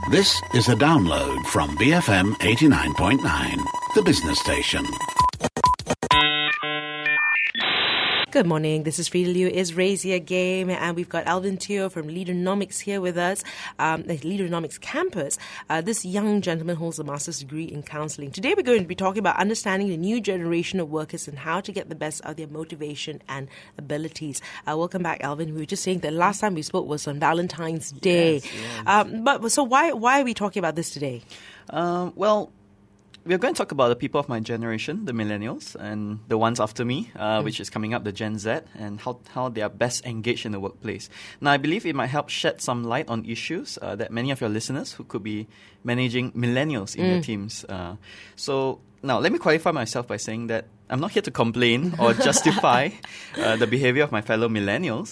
This is a download from BFM 89.9, the business station. Good morning. This is Frida Liu. It's Razier Game, and we've got Alvin Teo from Leadernomics here with us, the Leadernomics campus. This young gentleman holds a master's degree in counseling. Today we're going to be talking about understanding the new generation of workers and how to get the best out of their motivation and abilities. Welcome back, Alvin. We were just saying that last time we spoke was on Valentine's Day. Yes. So why are we talking about this today? We're going to talk about the people of my generation, the millennials, and the ones after me, which is coming up, the Gen Z, and how they are best engaged in the workplace. Now, I believe it might help shed some light on issues that many of your listeners who could be managing millennials in their teams. So now, let me qualify myself by saying that I'm not here to complain or justify the behavior of my fellow millennials.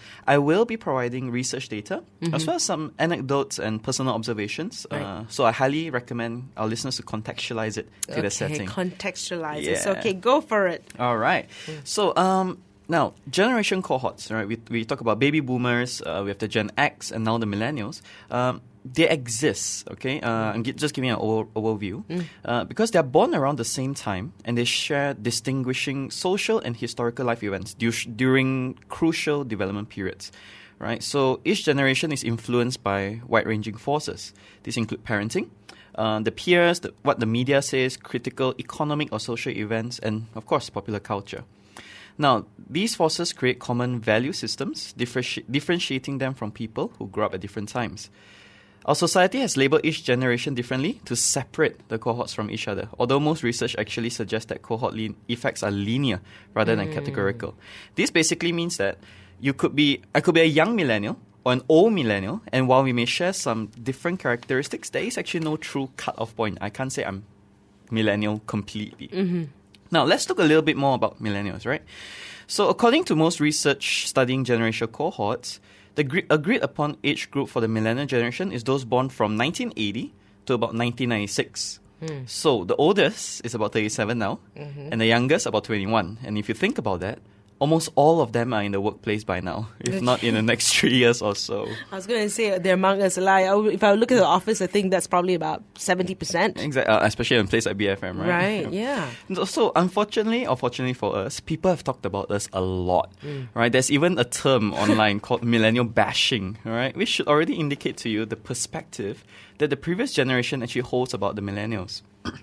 I will be providing research data as well as some anecdotes and personal observations. So I highly recommend our listeners to contextualize it to the setting. Contextualize it. Okay, go for it. All right. So now, generation cohorts, right? We talk about baby boomers, we have the Gen X, and now the millennials. They exist, okay? I'm just giving an overview. Because they're born around the same time and they share distinguishing social and historical life events during crucial development periods, right? So each generation is influenced by wide-ranging forces. These include parenting, the peers, what the media says, critical economic or social events, and, of course, popular culture. Now, these forces create common value systems, differentiating them from people who grew up at different times. Our society has labelled each generation differently to separate the cohorts from each other, although most research actually suggests that cohort effects are linear rather than categorical. This basically means that I could be a young millennial or an old millennial, and while we may share some different characteristics, there is actually no true cut-off point. I can't say I'm millennial completely. Now, let's talk a little bit more about millennials, right? So according to most research studying generational cohorts, the agreed upon age group for the millennial generation is those born from 1980 to about 1996. So the oldest is about 37 now, and the youngest about 21. And if you think about that, almost all of them are in the workplace by now, if not in the next 3 years or so. I was going to say they're among us. If I look at the office, I think that's probably about 70%. Exactly, especially in a place like BFM, right? Right, yeah. So unfortunately, or fortunately for us, people have talked about us a lot, right? There's even a term online called millennial bashing, right? Which should already indicate to you the perspective that the previous generation actually holds about the millennials.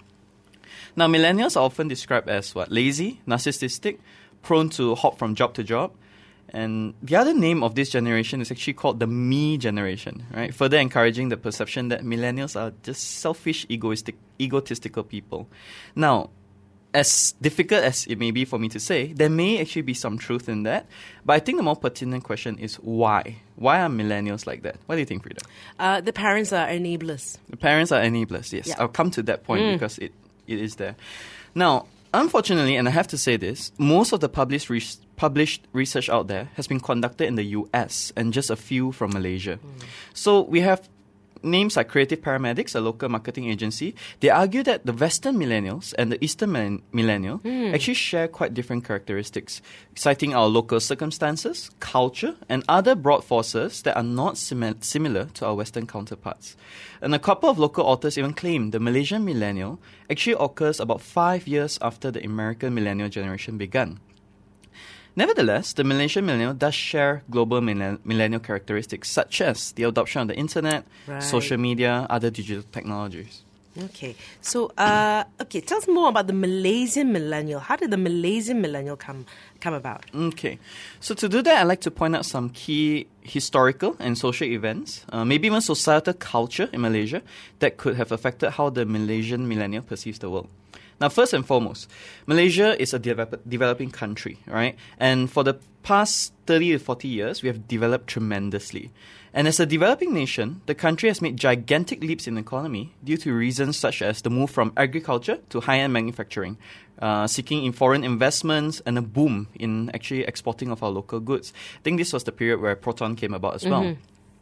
Now, millennials are often described as lazy, narcissistic, prone to hop from job to job. And the other name of this generation is actually called the me generation, right? Further encouraging the perception that millennials are just selfish, egotistical people. Now, as difficult as it may be for me to say, there may actually be some truth in that. But I think the more pertinent question is why? Why are millennials like that? What do you think, Frida? The parents are enablers. The parents are enablers, yes. Yeah. I'll come to that point because it is there. Now, unfortunately, and I have to say this, most of the published research out there has been conducted in the US and just a few from Malaysia. So we have names like Creative Paramedics, a local marketing agency. They argue that the Western millennials and the Eastern millennial actually share quite different characteristics, citing our local circumstances, culture, and other broad forces that are not similar to our Western counterparts. And a couple of local authors even claim the Malaysian millennial actually occurs about 5 years after the American millennial generation began. Nevertheless, the Malaysian millennial does share global millennial characteristics such as the adoption of the internet, social media, other digital technologies. Okay, so tell us more about the Malaysian millennial. How did the Malaysian millennial come about? Okay, so to do that, I'd like to point out some key historical and social events, maybe even societal culture in Malaysia that could have affected how the Malaysian millennial perceives the world. Now, first and foremost, Malaysia is a developing country, right? And for the past 30 to 40 years, we have developed tremendously. And as a developing nation, the country has made gigantic leaps in the economy due to reasons such as the move from agriculture to high-end manufacturing, seeking in foreign investments, and a boom in actually exporting of our local goods. I think this was the period where Proton came about as well.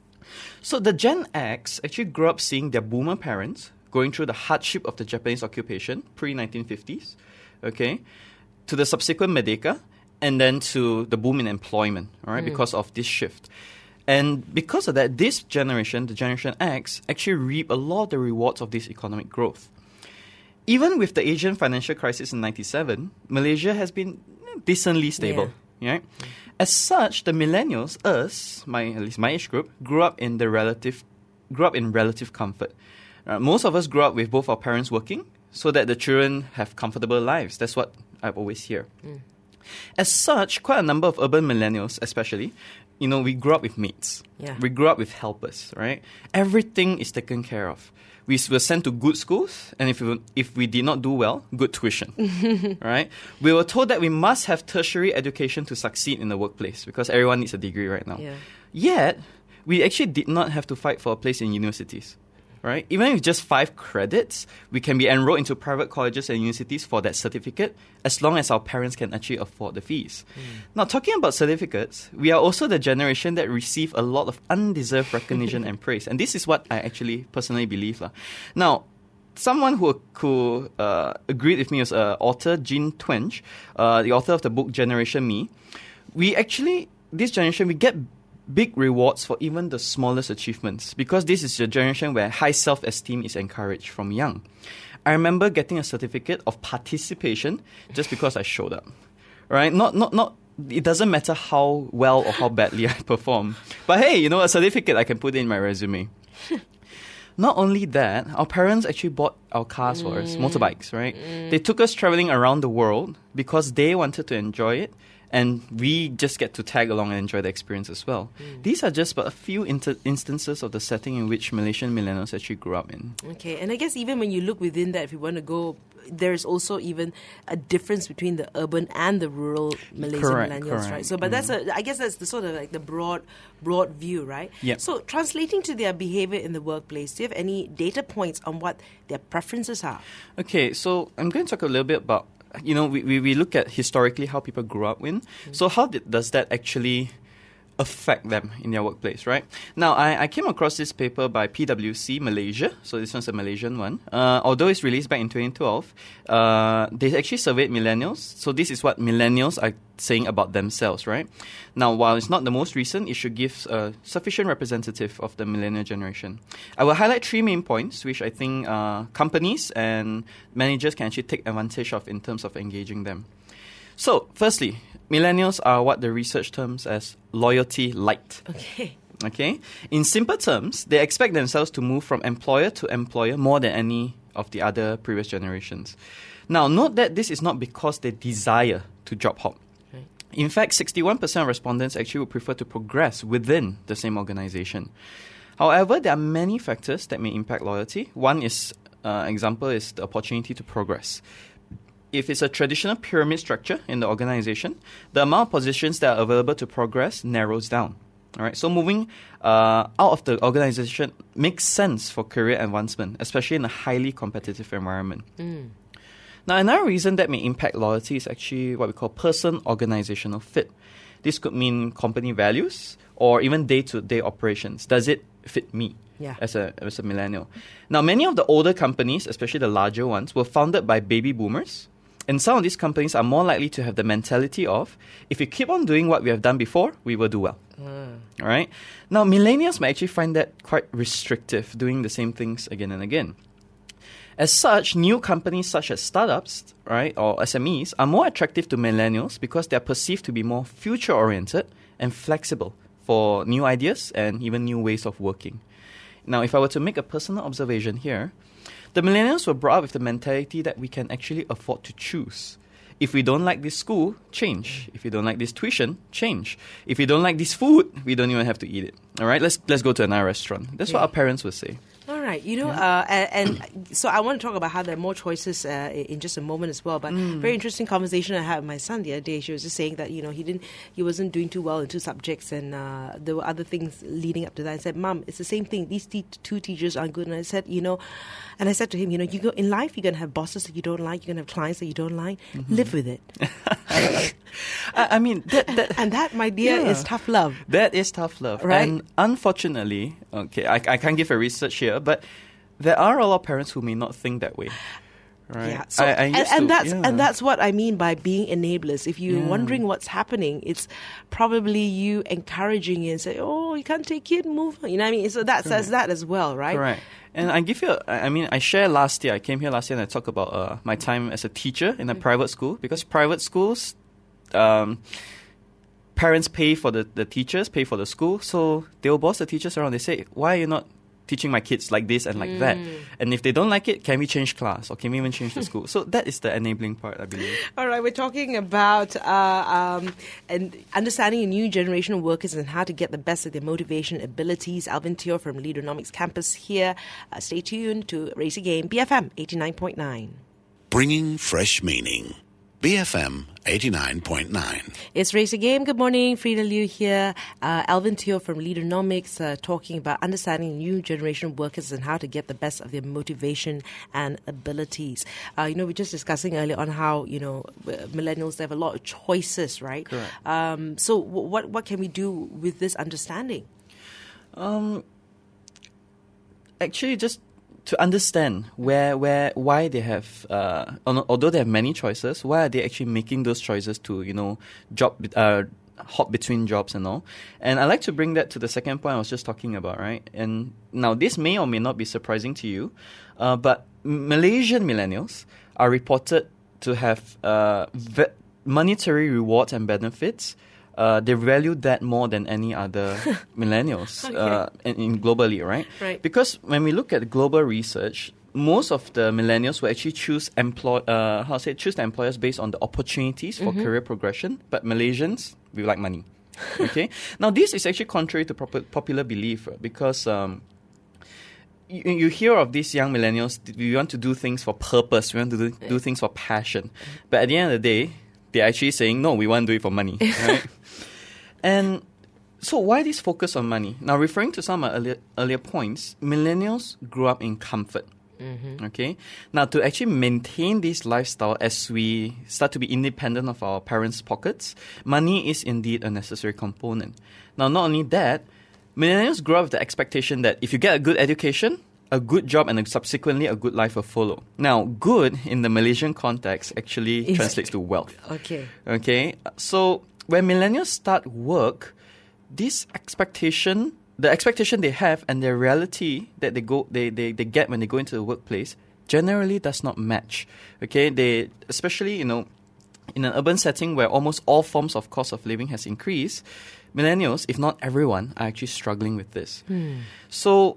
So the Gen X actually grew up seeing their boomer parents going through the hardship of the Japanese occupation, pre-1950s, okay, to the subsequent Merdeka, and then to the boom in employment, all right, because of this shift. And because of that, this generation, the Generation X, actually reap a lot of the rewards of this economic growth. Even with the Asian financial crisis in 97, Malaysia has been decently stable. Right? As such, the millennials, us, at least my age group, grew up in relative comfort. Most of us grew up with both our parents working so that the children have comfortable lives. That's what I always hear. As such, quite a number of urban millennials, especially, we grew up with mates. Yeah. We grew up with helpers, right? Everything is taken care of. We were sent to good schools, and if we did not do well, good tuition, right? We were told that we must have tertiary education to succeed in the workplace because everyone needs a degree right now. Yeah. Yet, we actually did not have to fight for a place in universities. Right? Even with just 5 credits, we can be enrolled into private colleges and universities for that certificate as long as our parents can actually afford the fees. Now, talking about certificates, we are also the generation that receive a lot of undeserved recognition and praise. And this is what I actually personally believe. Now, someone who agreed with me was author Jean Twenge, the author of the book Generation Me. This generation, we get big rewards for even the smallest achievements because this is a generation where high self-esteem is encouraged from young. I remember getting a certificate of participation just because I showed up. Right? Not. It doesn't matter how well or how badly I perform. But hey, a certificate I can put in my resume. Not only that, our parents actually bought our cars for us, motorbikes, right? They took us traveling around the world because they wanted to enjoy it. And we just get to tag along and enjoy the experience as well. These are just but a few instances of the setting in which Malaysian millennials actually grew up in. Okay, and I guess even when you look within that, if you want to go, there's also even a difference between the urban and the rural Malaysian millennials, right? So, but I guess that's the sort of like the broad view, right? Yep. So, translating to their behavior in the workplace, do you have any data points on what their preferences are? Okay, so I'm going to talk a little bit about we look at historically how people grew up in. So how does that actually affect them in their workplace, right? Now, I came across this paper by PwC Malaysia. So this one's a Malaysian one. Although it's released back in 2012, they actually surveyed millennials. So this is what millennials are saying about themselves, right? Now, while it's not the most recent, it should give a sufficient representative of the millennial generation. I will highlight 3 main points, which I think companies and managers can actually take advantage of in terms of engaging them. So, firstly, millennials are what the research terms as loyalty light. Okay? In simple terms, they expect themselves to move from employer to employer more than any of the other previous generations. Now, note that this is not because they desire to job hop. Right. In fact, 61% of respondents actually would prefer to progress within the same organization. However, there are many factors that may impact loyalty. One example is the opportunity to progress. If it's a traditional pyramid structure in the organization, the amount of positions that are available to progress narrows down. All right, so moving out of the organization makes sense for career advancement, especially in a highly competitive environment. Now, another reason that may impact loyalty is actually what we call person-organizational fit. This could mean company values or even day-to-day operations. Does it fit me? As a millennial? Now, many of the older companies, especially the larger ones, were founded by baby boomers. And some of these companies are more likely to have the mentality of, if we keep on doing what we have done before, we will do well. All right? Now, millennials may actually find that quite restrictive, doing the same things again and again. As such, new companies such as startups, right, or SMEs are more attractive to millennials because they are perceived to be more future-oriented and flexible for new ideas and even new ways of working. Now, if I were to make a personal observation here, the millennials were brought up with the mentality that we can actually afford to choose. If we don't like this school, change. If we don't like this tuition, change. If we don't like this food, we don't even have to eat it. All right, let's go to another restaurant. That's what our parents would say. All right, and so I want to talk about how there are more choices in just a moment as well. But very interesting conversation I had with my son the other day. She was just saying that he wasn't doing too well in 2 subjects, and there were other things leading up to that. I said, "Mom, it's the same thing. These 2 teachers aren't good." And I said, and I said to him, you go in life, you're gonna have bosses that you don't like, you're gonna have clients that you don't like. Live with it. I mean, and that, my dear, is tough love. That is tough love, right? And unfortunately, I can't give a research here, but there are a lot of parents who may not think that way. right? Yeah, so, I used to, and that's what I mean by being enablers. If you're wondering what's happening, it's probably you encouraging you and say, "Oh, you can't take it, move." You know what I mean? So that says that as well, right? Correct. And I give you, I shared last year, I came here last year and I talked about my time as a teacher in a private school, because private schools, parents pay for the teachers, pay for the school, so they'll boss the teachers around. They say, why are you not teaching my kids like this and like that? And if they don't like it, can we change class or can we even change the school? So that is the enabling part, I believe. All right, we're talking about and understanding a new generation of workers and how to get the best of their motivation abilities. Alvin Teo from Leadernomics Campus here. Stay tuned to Raise Again, BFM 89.9. Bringing fresh meaning. BFM 89.9. It's Race Again. Good morning. Frida Liu here. Alvin Teo from Leadernomics talking about understanding new generation of workers and how to get the best of their motivation and abilities. We're just discussing earlier on how, millennials, they have a lot of choices, right? Correct. So what can we do with this understanding? Actually, just to understand why they have, although they have many choices, why are they actually making those choices to, hop between jobs and all. And I like to bring that to the second point I was just talking about, right? And now this may or may not be surprising to you, but Malaysian millennials are reported to have monetary rewards and benefits. They value that more than any other millennials in globally, right? Right. Because when we look at global research, most of the millennials will actually choose the employers based on the opportunities for career progression. But Malaysians, we like money. Okay. Now this is actually contrary to popular belief, because you hear of these young millennials. We want to do things for purpose. We want to do things for passion. But at the end of the day, they're actually saying, no, we want to do it for money, right? And so why this focus on money? Now, referring to some of my earlier points, millennials grew up in comfort, okay? Now, to actually maintain this lifestyle as we start to be independent of our parents' pockets, money is indeed a necessary component. Now, not only that, millennials grow up with the expectation that if you get a good education, a good job and subsequently a good life will follow. Now, good in the Malaysian context actually translates to wealth. Okay. So when millennials start work, the expectation they have and the reality that they get when they go into the workplace generally does not match. Okay, they especially in an urban setting where almost all forms of cost of living has increased, millennials, if not everyone, are actually struggling with this. So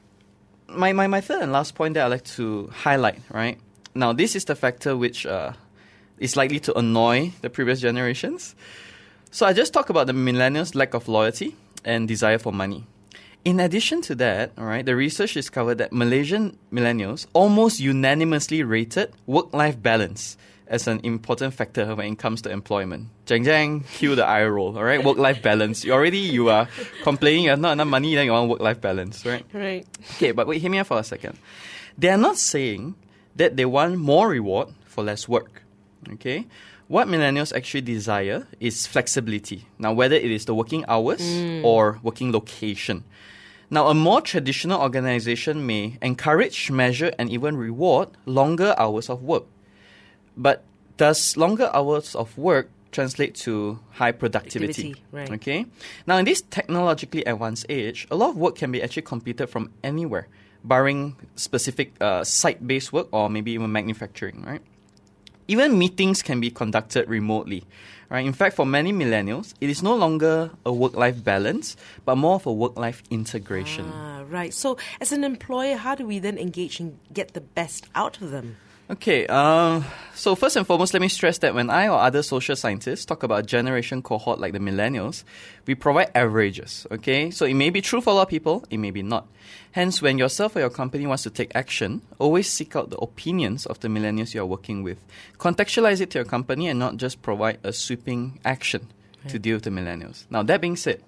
my third and last point that I'd like to highlight, right? Now, this is the factor which is likely to annoy the previous generations. So I just talked about the millennials' lack of loyalty and desire for money. In addition to that, all right, the research discovered that Malaysian millennials almost unanimously rated work-life balance as an important factor when it comes to employment. Jang, cue the eye roll, all right? Work-life balance. You are complaining you have not enough money, then you want work-life balance, right? Right. Okay, but wait, hear me out for a second. They are not saying that they want more reward for less work, okay? What millennials actually desire is flexibility. Now, whether it is the working hours or working location. Now, a more traditional organization may encourage, measure, and even reward longer hours of work. But does longer hours of work translate to high productivity? Right. Okay. Now, in this technologically advanced age, a lot of work can be actually completed from anywhere, barring specific site-based work or maybe even manufacturing, right? Even meetings can be conducted remotely, right? In fact, for many millennials, it is no longer a work-life balance, but more of a work-life integration. Right. So, as an employer, how do we then engage and get the best out of them? Okay, so first and foremost, let me stress that when I or other social scientists talk about a generation cohort like the millennials, we provide averages, okay? So it may be true for a lot of people, it may be not. Hence, when yourself or your company wants to take action, always seek out the opinions of the millennials you are working with. Contextualize it to your company and not just provide a sweeping action to deal with the millennials. Now, that being said,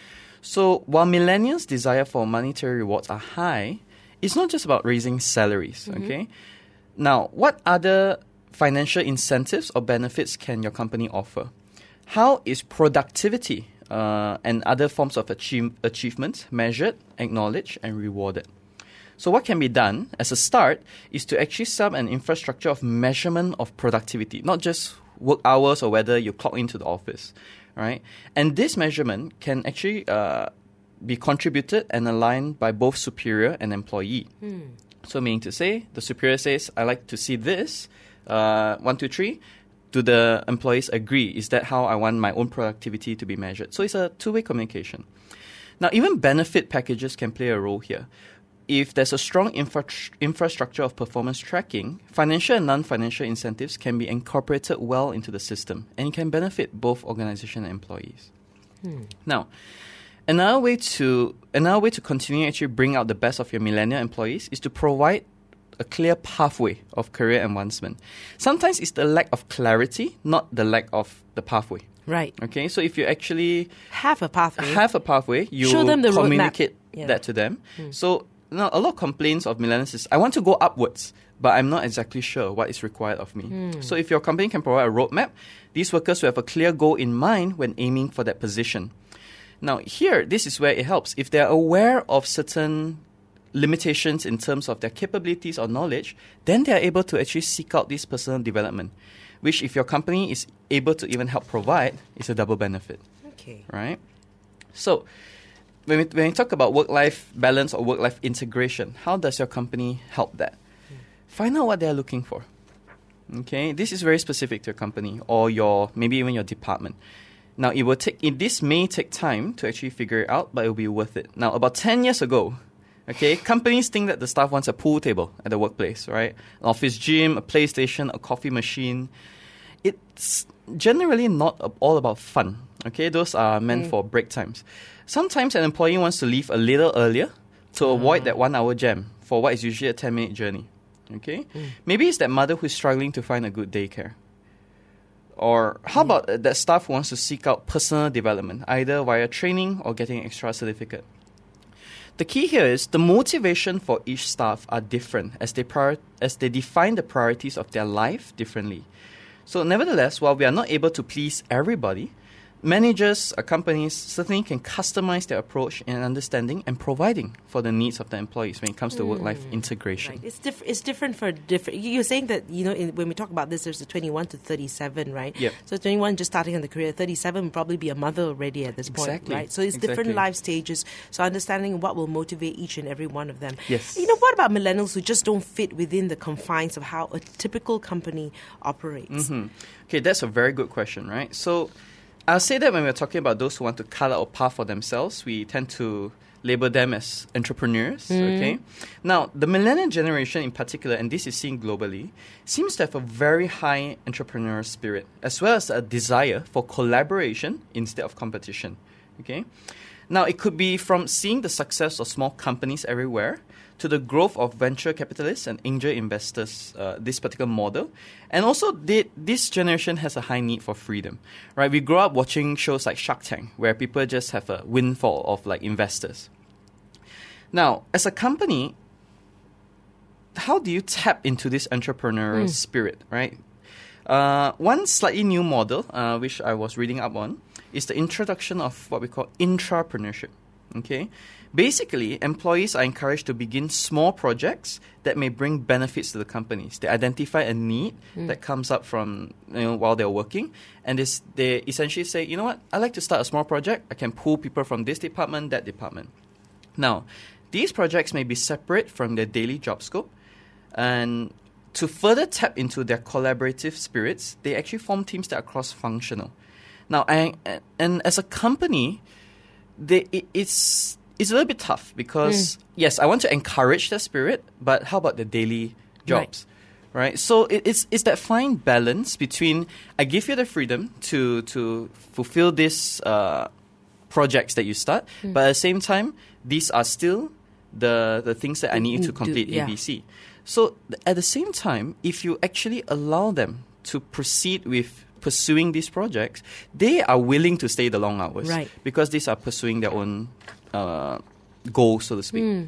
so while millennials' desire for monetary rewards are high, it's not just about raising salaries, okay? Now, what other financial incentives or benefits can your company offer? How is productivity and other forms of achievements measured, acknowledged, and rewarded? So what can be done as a start is to actually set up an infrastructure of measurement of productivity, not just work hours or whether you clock into the office, right? And this measurement can actually be contributed and aligned by both superior and employee. So meaning to say, the superior says, I like to see this, 1, 2, 3. Do the employees agree? Is that how I want my own productivity to be measured? So it's a two-way communication. Now, even benefit packages can play a role here. If there's a strong infrastructure of performance tracking, financial and non-financial incentives can be incorporated well into the system and can benefit both organization and employees. Now, another way to continue actually bring out the best of your millennial employees is to provide a clear pathway of career advancement. Sometimes it's the lack of clarity, not the lack of the pathway. Right. Okay, so if you actually Have a pathway. you Show them the communicate roadmap. that to them. So now a lot of complaints of millennials is, I want to go upwards, but I'm not exactly sure what is required of me. So if your company can provide a roadmap, these workers will have a clear goal in mind when aiming for that position. Now here, this is where it helps. If they're aware of certain limitations in terms of their capabilities or knowledge, then they are able to actually seek out this personal development, which if your company is able to even help provide, is a double benefit, Okay. right? So when we talk about work-life balance or work-life integration, how does your company help that? Find out what they're looking for. Okay, this is very specific to your company or maybe even your department. Now, this may take time to actually figure it out, but it will be worth it. Now, about 10 years ago, okay, companies think that the staff wants a pool table at the workplace, right? An office gym, a PlayStation, a coffee machine. It's generally not all about fun, okay? Those are meant for break times. Sometimes an employee wants to leave a little earlier to avoid that 1 hour jam for what is usually a 10-minute journey, okay? Maybe it's that mother who's struggling to find a good daycare. Or how about that staff who wants to seek out personal development, either via training or getting an extra certificate? The key here is the motivation for each staff are different as they define the priorities of their life differently. So nevertheless, while we are not able to please everybody, managers or companies certainly can customize their approach in understanding and providing for the needs of the employees when it comes to work-life integration. Right. It's different for different. You're saying that, when we talk about this, there's a 21 to 37, right? Yep. So 21 just starting on the career, 37 will probably be a mother already at this point, Exactly. right? So it's different Exactly. life stages. So understanding what will motivate each and every one of them. Yes. What about millennials who just don't fit within the confines of how a typical company operates? Okay, that's a very good question, right? So I'll say that when we're talking about those who want to cut out a path for themselves, we tend to label them as entrepreneurs, okay? Now, the millennial generation in particular, and this is seen globally, seems to have a very high entrepreneurial spirit, as well as a desire for collaboration instead of competition, okay? Now, it could be from seeing the success of small companies everywhere to the growth of venture capitalists and angel investors, this particular model. And also, this generation has a high need for freedom, right? We grow up watching shows like Shark Tank, where people just have a windfall of like investors. Now, as a company, how do you tap into this entrepreneurial spirit, right? One slightly new model, which I was reading up on, is the introduction of what we call intrapreneurship. Okay, basically, employees are encouraged to begin small projects that may bring benefits to the companies. They identify a need that comes up from while they're working, and they essentially say, you know what, I like to start a small project. I can pull people from this department, that department. Now, these projects may be separate from their daily job scope, and to further tap into their collaborative spirits, they actually form teams that are cross-functional. Now, and as a company, it's a little bit tough because, yes, I want to encourage the spirit, but how about the daily jobs, right? So it's that fine balance between I give you the freedom to fulfill these projects that you start, but at the same time, these are still the things that I need you to complete ABC. So at the same time, if you actually allow them to proceed with pursuing these projects, they are willing to stay the long hours, right? Because these are pursuing their own goals, so to speak.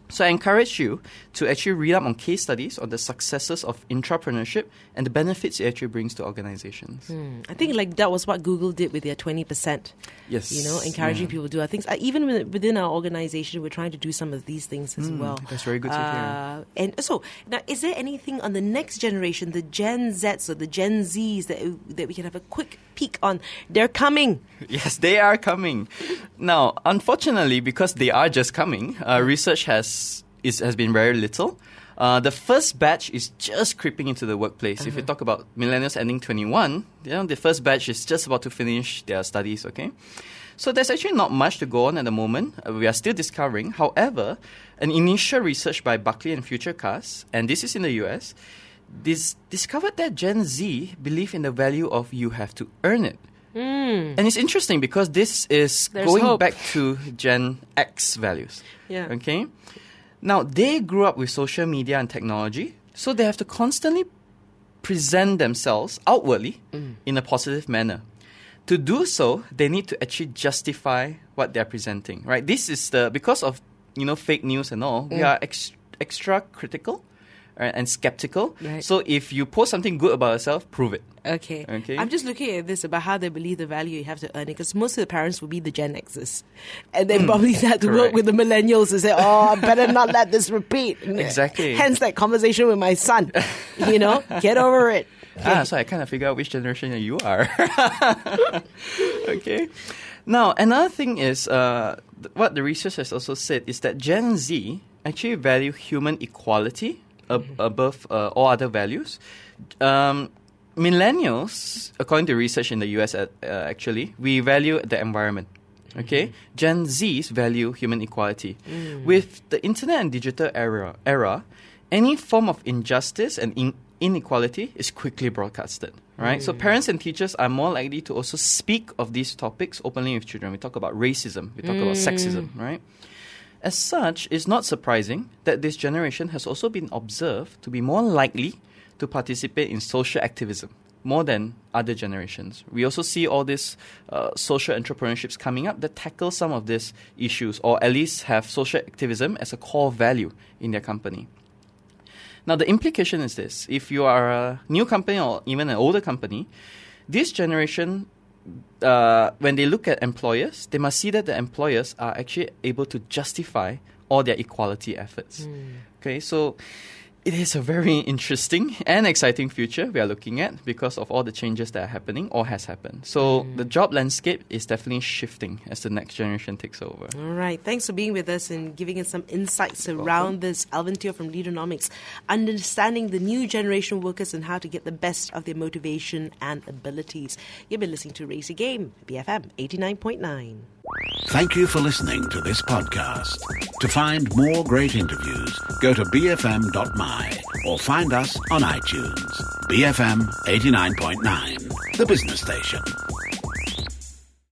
So I encourage you to actually read up on case studies on the successes of intrapreneurship and the benefits it actually brings to organizations. I think like that was what Google did with their 20%. Yes. You know, encouraging people to do things. Even within our organization, we're trying to do some of these things as well. That's very good to hear. And so, now, is there anything on the next generation, the Gen Zs or the Gen Zs, that we can have a quick peek on? They're coming. Yes, they are coming. Now, unfortunately, because they are just coming, research has been very little. The first batch is just creeping into the workplace. If you talk about millennials ending 21, the first batch is just about to finish their studies, okay? So there's actually not much to go on at the moment. We are still discovering. However, an initial research by Buckley and Futurecast, and this is in the US, discovered that Gen Z believe in the value of you have to earn it. And it's interesting because this is going hope. back to Gen X values. Yeah. Okay? Now, they grew up with social media and technology, so they have to constantly present themselves outwardly in a positive manner. To do so, they need to actually justify what they're presenting, right? This is because of, fake news and all, we are extra critical and skeptical. Right. So if you post something good about yourself, prove it. Okay. Okay. I'm just looking at this about how they believe the value you have to earn it, because most of the parents will be the Gen Xers. And they probably had to work Correct. with the millennials to say, I better not let this repeat. Exactly. Hence that conversation with my son. Get over it. So I kind of figure out which generation you are. Okay. Now, another thing is, what the research has also said is that Gen Z actually value human equality above all other values. Millennials, according to research in the US, actually, we value the environment. Okay, Gen Zs value human equality. With the internet and digital era, any form of injustice and inequality is quickly broadcasted. Right, so parents and teachers are more likely to also speak of these topics openly with children. We talk about racism, we talk about sexism. Right. As such, it's not surprising that this generation has also been observed to be more likely to participate in social activism more than other generations. We also see all these social entrepreneurships coming up that tackle some of these issues, or at least have social activism as a core value in their company. Now, the implication is this. If you are a new company or even an older company, this generation, when they look at employers, they must see that the employers are actually able to justify all their equality efforts. Okay, so it is a very interesting and exciting future we are looking at because of all the changes that are happening or has happened. So the job landscape is definitely shifting as the next generation takes over. All right. Thanks for being with us and giving us some insights around this. Alvin Teo from Leadernomics, understanding the new generation workers and how to get the best of their motivation and abilities. You've been listening to Raise Your Game, BFM 89.9. Thank you for listening to this podcast. To find more great interviews, go to bfm.my or find us on iTunes. BFM 89.9, the business station.